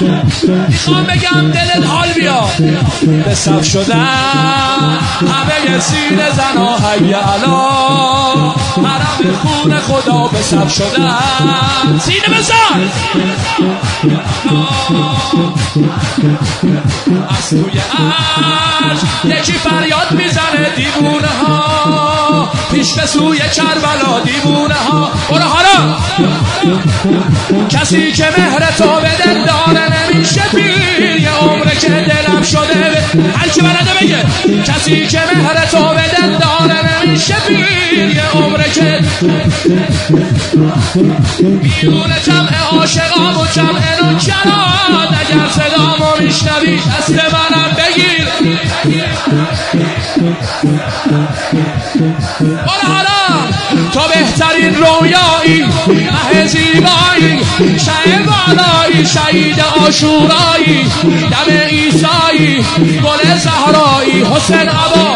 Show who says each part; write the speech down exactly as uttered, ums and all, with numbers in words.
Speaker 1: میخوام بگم دلت حال بیاد به صف شدن همه سینه زنا حی علا حرم خون خدا به صف شدن سینه بزن از توی عرش یکی فریاد میزنه دیوونه ها پیش به سوی کربلا دیوونه ها برو حالا کسی که مهر تو به دل داره نمیشه پیر یه عمره که دلم شده هر کی بلده بگه کسی که مهر تو به دل داره نمیشه پیر یه عمره که میونه جمع عاشقام و جمع نوکران اگر صدامو میشنوی دست منم بگیر برو حالا تو بهترین رویایی مه زیبایی شه بالایی شهید عاشورایی دم عیسایی گل زهرایی حسین عبا